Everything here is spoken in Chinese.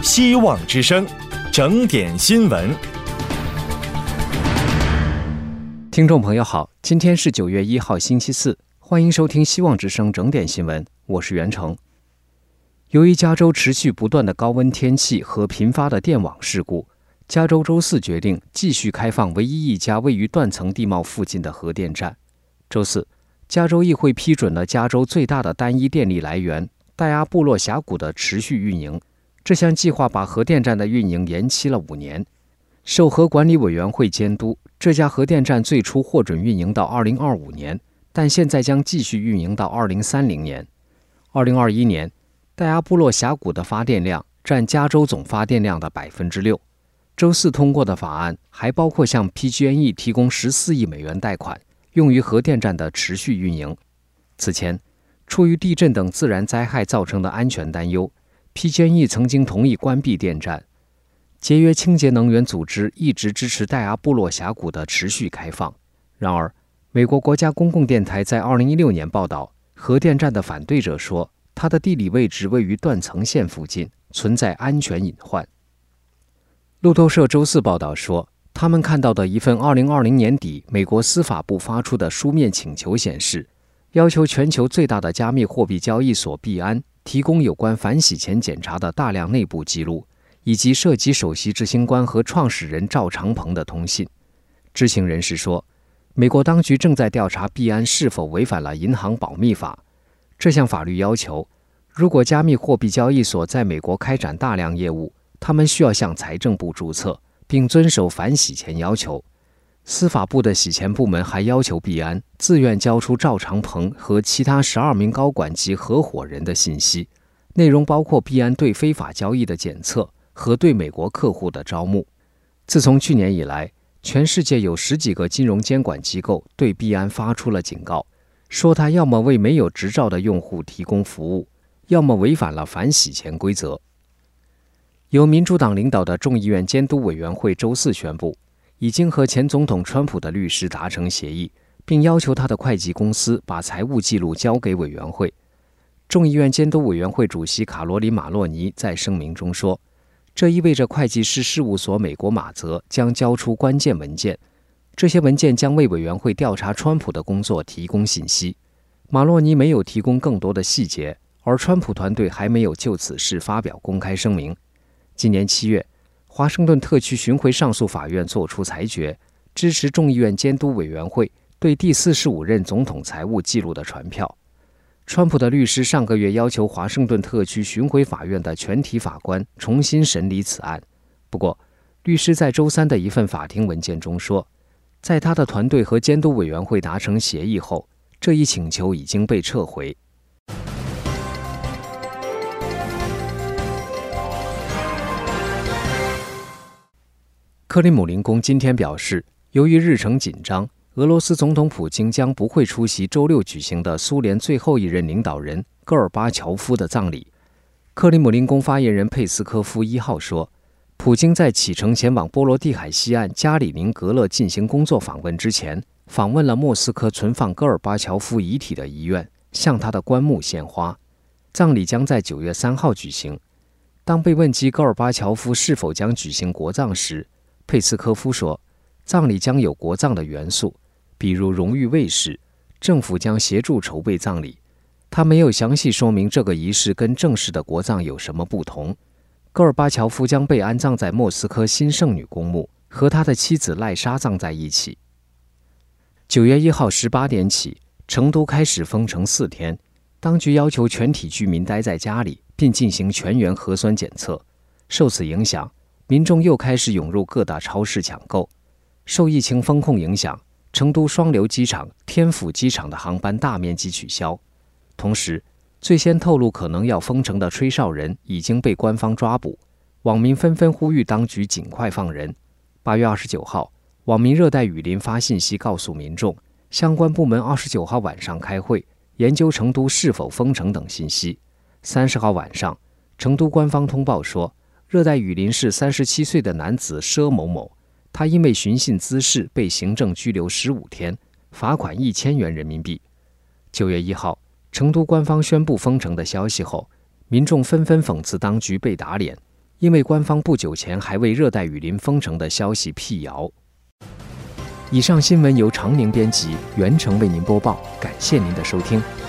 希望之声，整点新闻。 听众朋友好，今天是9月1号星期四，欢迎收听希望之声整点新闻，我是袁成。由于加州持续不断的高温天气和频发的电网事故，加州周四决定继续开放唯一一家位于断层地貌附近的核电站。周四，加州议会批准了加州最大的单一电力来源戴阿布洛峡谷的持续运营。这项计划把核电站的运营延期了5年。受核管理委员会监督，这家核电站最初获准运营到2025年，但现在将继续运营到2030年。2021年，戴阿布洛峡谷的发电量占加州总发电量的 6%。周四通过的法案还包括向 PG&E 提供14亿美元贷款，用于核电站的持续运营。此前，出于地震等自然灾害造成的安全担忧， PG&E 曾经同意关闭电站。节约清洁能源组织一直支持戴阿布洛峡谷的持续开放。然而，美国国家公共电台在2016年报道，核电站的反对者说，它的地理位置位于断层线附近，存在安全隐患。路透社周四报道说，他们看到的一份2020年底美国司法部发出的书面请求显示，要求全球最大的加密货币交易所币安提供有关反洗钱检查的大量内部记录，以及涉及首席执行官和创始人赵长鹏的通信。知情人士说，美国当局正在调查币安是否违反了银行保密法。这项法律要求，如果加密货币交易所在美国开展大量业务，他们需要向财政部注册，并遵守反洗钱要求。司法部的洗钱部门还要求币安自愿交出赵长鹏和其他12名高管及合伙人的信息，内容包括币安对非法交易的检测和对美国客户的招募。自从去年以来，全世界有10几个金融监管机构对币安发出了警告，说它要么为没有执照的用户提供服务，要么违反了反洗钱规则。由民主党领导的众议院监督委员会周四宣布，已经和前总统川普的律师达成协议，并要求他的会计公司把财务记录交给委员会。众议院监督委员会主席卡罗琳·马洛尼在声明中说，这意味着会计师事务所美国马泽将交出关键文件，这些文件将为委员会调查川普的工作提供信息。马洛尼没有提供更多的细节，而川普团队还没有就此事发表公开声明。今年7月，华盛顿特区巡回上诉法院作出裁决，支持众议院监督委员会对第45任总统财务记录的传票。川普的律师上个月要求华盛顿特区巡回法院的全体法官重新审理此案。不过，律师在周三的一份法庭文件中说，在他的团队和监督委员会达成协议后，这一请求已经被撤回。克里姆林宫今天表示，由于日程紧张，俄罗斯总统普京将不会出席周六举行的苏联最后一任领导人戈尔巴乔夫的葬礼。克里姆林宫发言人佩斯科夫1号说，普京在启程前往波罗的海西岸加里宁格勒进行工作访问之前，访问了莫斯科存放戈尔巴乔夫遗体的医院，向他的棺木献花。葬礼将在9月3号举行。当被问及戈尔巴乔夫是否将举行国葬时，佩斯科夫说，葬礼将有国葬的元素，比如荣誉卫士，政府将协助筹备葬礼。他没有详细说明这个仪式跟正式的国葬有什么不同。戈尔巴乔夫将被安葬在莫斯科新圣女公墓，和他的妻子赖莎葬在一起。9月1号18点起，成都开始封城4天，当局要求全体居民待在家里，并进行全员核酸检测。受此影响，民众又开始涌入各大超市抢购。受疫情风控影响，成都双流机场、天府机场的航班大面积取消。同时，最先透露可能要封城的吹哨人已经被官方抓捕，网民纷纷呼吁当局尽快放人。8月29号，网民热带雨林发信息告诉民众，相关部门29号晚上开会，研究成都是否封城等信息。30号晚上，成都官方通报说，热带雨林市37岁的男子佘某某，他因为寻衅滋事被行政拘留15天，罚款1000元人民币。9月1号，成都官方宣布封城的消息后，民众纷纷讽刺当局被打脸， 因为官方不久前还为热带雨林封城的消息辟谣。以上新闻由常宁编辑，袁成为您播报，感谢您的收听。